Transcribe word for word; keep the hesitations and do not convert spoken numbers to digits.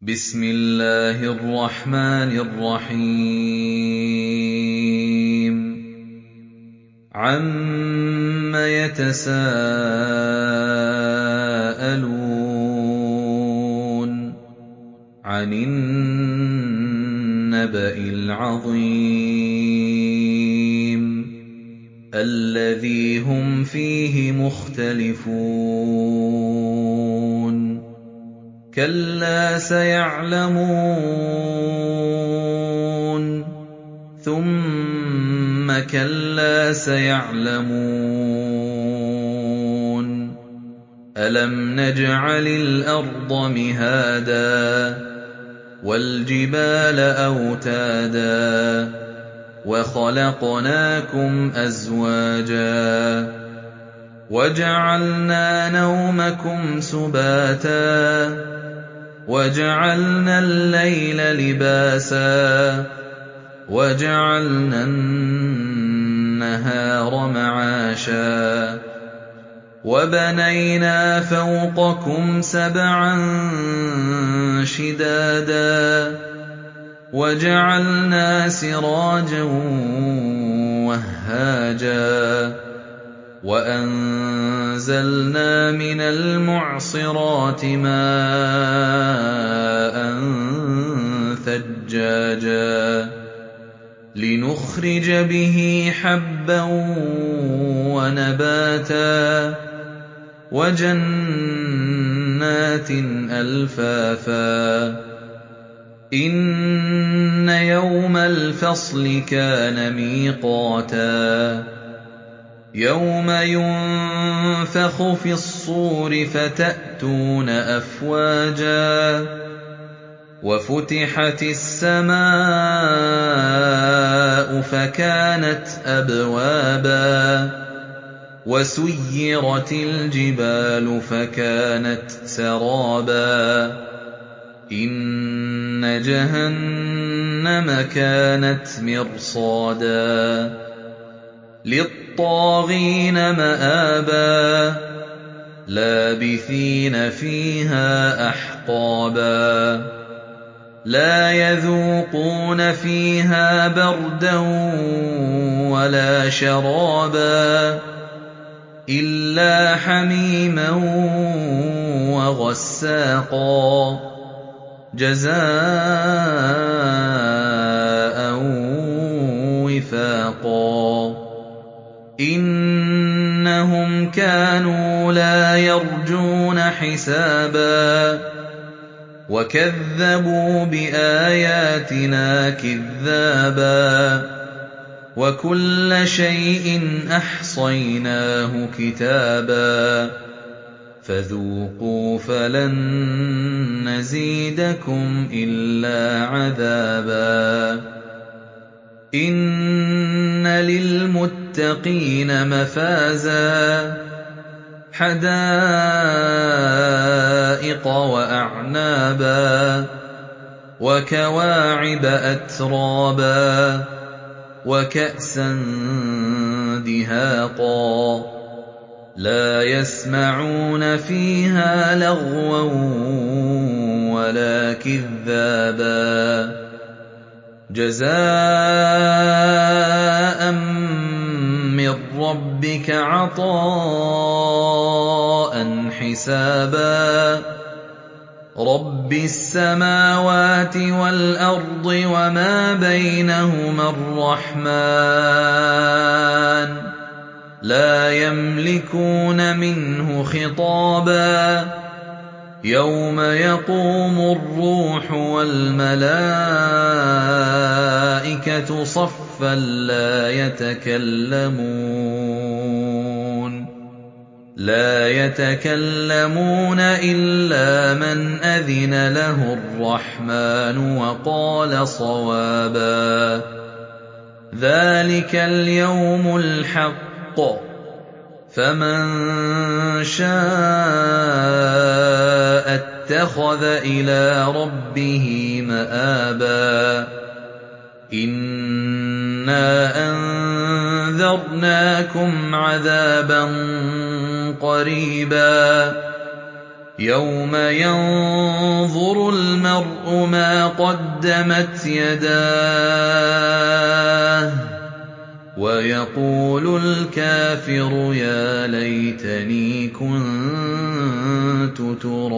بسم الله الرحمن الرحيم عَمَّ يَتَسَاءَلُونَ عَنِ النَّبَإِ الْعَظِيمِ الَّذِي هُمْ فِيهِ مُخْتَلِفُونَ كَلَّا سَيَعْلَمُونَ ثُمَّ كَلَّا سَيَعْلَمُونَ أَلَمْ نَجْعَلِ الْأَرْضَ مِهَادًا وَالْجِبَالَ أَوْتَادًا وَخَلَقْنَاكُمْ أَزْوَاجًا وَجَعَلْنَا نَوْمَكُمْ سُبَاتًا وَجَعَلْنَا اللَّيْلَ لِبَاسًا وَجَعَلْنَا النَّهَارَ مَعَاشًا وَبَنَيْنَا فَوْقَكُمْ سَبْعًا شِدَادًا وَجَعَلْنَا سِرَاجًا وَهَّاجًا وَأَنزَلْنَا مِنَ الْمُعْصِرَاتِ مَاءً ثَجَّاجًا لِّنُخْرِجَ بِهِ حَبًّا وَنَبَاتًا وَجَنَّاتٍ أَلْفَافًا إِنَّ يَوْمَ الْفَصْلِ كَانَ مِيقَاتًا يَوْمَ يُنفَخُ فِي الصُّورِ فَتَأْتُونَ أَفْوَاجًا وَفُتِحَتِ السَّمَاءُ فَكَانَتْ أَبْوَابًا وَسُيِّرَتِ الْجِبَالُ فَكَانَتْ سَرَابًا إِنَّ جَهَنَّمَ كَانَتْ مِرْصَادًا لِّلطَّاغِينَ مَآبًا لَّابِثِينَ فِيهَا أَحْقَابًا لَّا يَذُوقُونَ فِيهَا بَرْدًا وَلَا شَرَابًا إِلَّا حَمِيمًا وَغَسَّاقًا جَزَاءً وِفَاقًا إِنَّهُمْ كَانُوا لَا يَرْجُونَ حِسَابًا وَكَذَّبُوا بِآيَاتِنَا كِذَّابًا وَكُلَّ شَيْءٍ أَحْصَيْنَاهُ كِتَابًا فَذُوقُوا فَلَن نَّزِيدَكُمْ إِلَّا عَذَابًا إِنَّ لِلْمُتَّقِينَ مَفَازًا حَدَائِقَ وَأَعْنَابًا وَكَوَاعِبَ أَتْرَابًا وَكَأْسًا دِهَاقًا لَّا يَسْمَعُونَ فِيهَا لَغْوًا وَلَا كِذَّابًا جَزَاءً مِّن رَّبِّكَ عَطَاءً حِسَابًا رَّبِّ السَّمَاوَاتِ وَالْأَرْضِ وَمَا بَيْنَهُمَا الرَّحْمَٰنُ لَا يَمْلِكُونَ مِنْهُ خِطَابًا يَوْمَ يَقُومُ الرُّوحُ وَالْمَلَائِكَةُ صَفًّا لَّا يَتَكَلَّمُونَ لَا يَتَكَلَّمُونَ إِلَّا مَنْ أَذِنَ لَهُ الرَّحْمَٰنُ وَقَالَ صَوَابًا ذَٰلِكَ الْيَوْمُ الْحَقُّ فَمَن شَاءَ اتَّخَذَ إِلَىٰ رَبِّهِ مَآبًا إِنَّا أَنذَرْنَاكُمْ عَذَابًا قَرِيبًا يَوْمَ يَنظُرُ الْمَرْءُ الْمَرْءُ مَا قَدَّمَتْ يَدَاهُ وَيَقُولُ الْكَافِرُ يَا لَيْتَنِي كُنتُ تُرَابًا